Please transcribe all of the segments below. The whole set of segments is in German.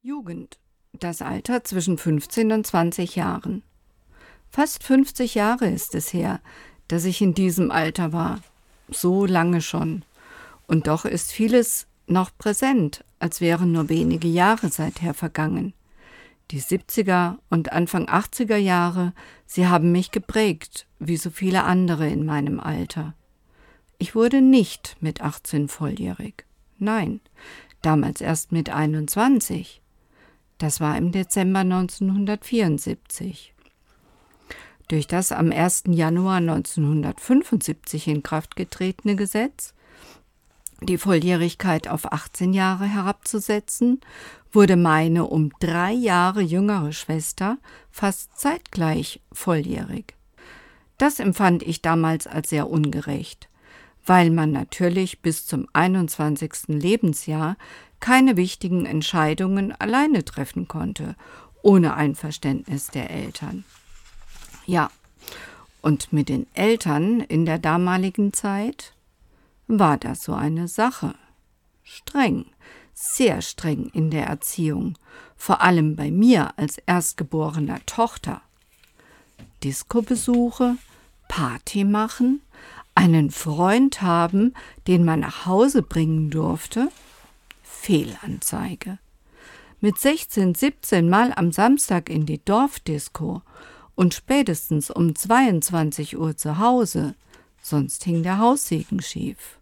Jugend. Das Alter zwischen 15 und 20 Jahren. Fast 50 Jahre ist es her, dass ich in diesem Alter war. So lange schon. Und doch ist vieles noch präsent, als wären nur wenige Jahre seither vergangen. Die 70er und Anfang 80er Jahre, sie haben mich geprägt, wie so viele andere in meinem Alter. Ich wurde nicht mit 18 volljährig. Nein, damals erst mit 21. Das war im Dezember 1974. Durch das am 1. Januar 1975 in Kraft getretene Gesetz, die Volljährigkeit auf 18 Jahre herabzusetzen, wurde meine um 3 Jahre jüngere Schwester fast zeitgleich volljährig. Das empfand ich damals als sehr ungerecht, weil man natürlich bis zum 21. Lebensjahr keine wichtigen Entscheidungen alleine treffen konnte, ohne Einverständnis der Eltern. Ja, und mit den Eltern in der damaligen Zeit war das so eine Sache. Streng, sehr streng in der Erziehung, vor allem bei mir als erstgeborener Tochter. Diskobesuche, Party machen, einen Freund haben, den man nach Hause bringen durfte? Fehlanzeige. Mit 16, 17 Mal am Samstag in die Dorfdisco und spätestens um 22 Uhr zu Hause, sonst hing der Haussegen schief.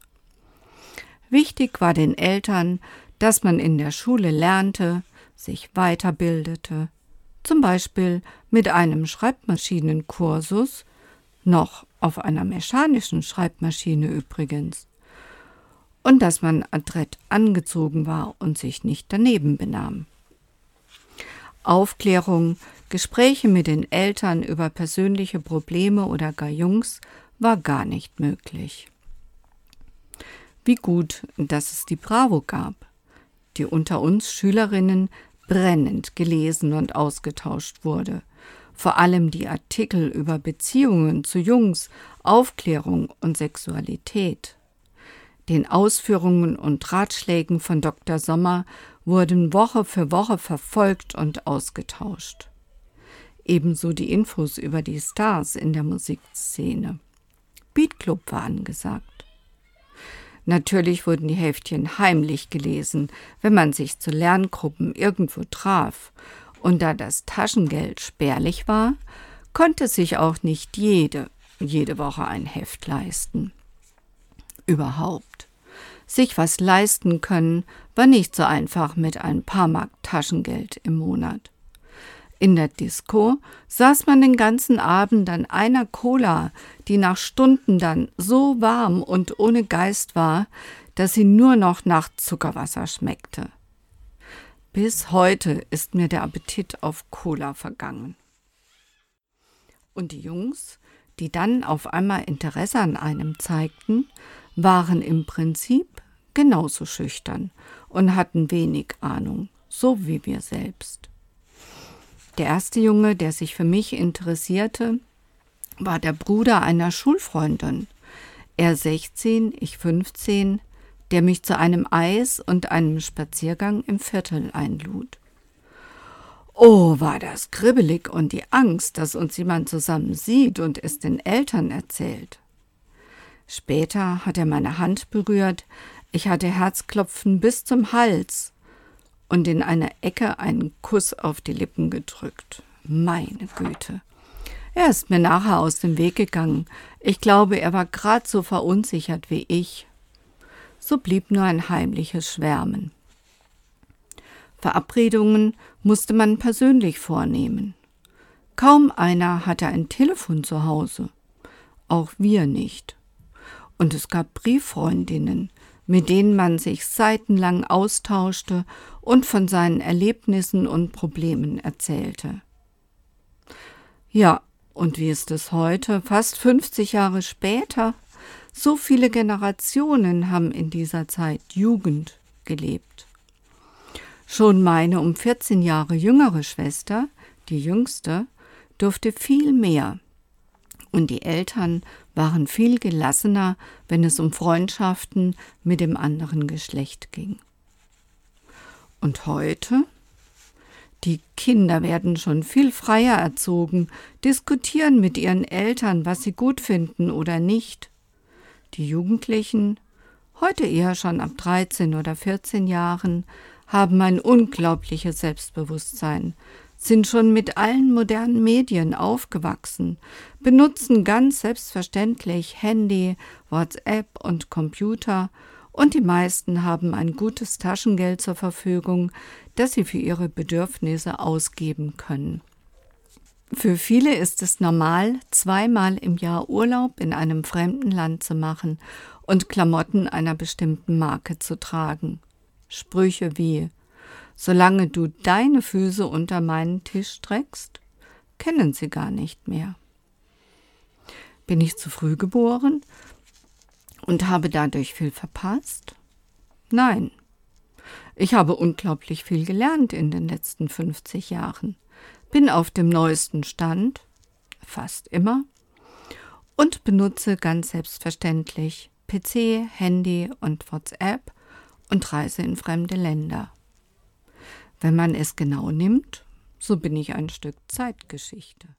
Wichtig war den Eltern, dass man in der Schule lernte, sich weiterbildete, zum Beispiel mit einem Schreibmaschinenkursus, noch auf einer mechanischen Schreibmaschine übrigens, und dass man adrett angezogen war und sich nicht daneben benahm. Aufklärung, Gespräche mit den Eltern über persönliche Probleme oder gar Jungs war gar nicht möglich. Wie gut, dass es die Bravo gab, die unter uns Schülerinnen brennend gelesen und ausgetauscht wurde. Vor allem die Artikel über Beziehungen zu Jungs, Aufklärung und Sexualität. Den Ausführungen und Ratschlägen von Dr. Sommer wurden Woche für Woche verfolgt und ausgetauscht. Ebenso die Infos über die Stars in der Musikszene. Beatclub war angesagt. Natürlich wurden die Heftchen heimlich gelesen, wenn man sich zu Lerngruppen irgendwo traf. Und da das Taschengeld spärlich war, konnte sich auch nicht jede Woche ein Heft leisten. Überhaupt. Sich was leisten können, war nicht so einfach mit ein paar Mark Taschengeld im Monat. In der Disco saß man den ganzen Abend an einer Cola, die nach Stunden dann so warm und ohne Geist war, dass sie nur noch nach Zuckerwasser schmeckte. Bis heute ist mir der Appetit auf Cola vergangen. Und die Jungs, die dann auf einmal Interesse an einem zeigten, waren im Prinzip genauso schüchtern und hatten wenig Ahnung, so wie wir selbst. Der erste Junge, der sich für mich interessierte, war der Bruder einer Schulfreundin. Er 16, ich 15, der mich zu einem Eis und einem Spaziergang im Viertel einlud. Oh, war das kribbelig und die Angst, dass uns jemand zusammen sieht und es den Eltern erzählt. Später hat er meine Hand berührt, ich hatte Herzklopfen bis zum Hals und in einer Ecke einen Kuss auf die Lippen gedrückt. Meine Güte. Er ist mir nachher aus dem Weg gegangen. Ich glaube, er war gerade so verunsichert wie ich. So blieb nur ein heimliches Schwärmen. Verabredungen musste man persönlich vornehmen. Kaum einer hatte ein Telefon zu Hause. Auch wir nicht. Und es gab Brieffreundinnen, mit denen man sich seitenlang austauschte und von seinen Erlebnissen und Problemen erzählte. Ja, und wie ist es heute, fast 50 Jahre später? So viele Generationen haben in dieser Zeit Jugend gelebt. Schon meine um 14 Jahre jüngere Schwester, die jüngste, durfte viel mehr. Und die Eltern waren viel gelassener, wenn es um Freundschaften mit dem anderen Geschlecht ging. Und heute? Die Kinder werden schon viel freier erzogen, diskutieren mit ihren Eltern, was sie gut finden oder nicht. Die Jugendlichen, heute eher schon ab 13 oder 14 Jahren, haben ein unglaubliches Selbstbewusstsein, sind schon mit allen modernen Medien aufgewachsen, benutzen ganz selbstverständlich Handy, WhatsApp und Computer, und die meisten haben ein gutes Taschengeld zur Verfügung, das sie für ihre Bedürfnisse ausgeben können. Für viele ist es normal, 2-mal im Jahr Urlaub in einem fremden Land zu machen und Klamotten einer bestimmten Marke zu tragen. Sprüche wie: Solange du deine Füße unter meinen Tisch streckst, kennen sie gar nicht mehr. Bin ich zu früh geboren und habe dadurch viel verpasst? Nein. Ich habe unglaublich viel gelernt in den letzten 50 Jahren, bin auf dem neuesten Stand, fast immer, und benutze ganz selbstverständlich PC, Handy und WhatsApp und reise in fremde Länder. Wenn man es genau nimmt, so bin ich ein Stück Zeitgeschichte.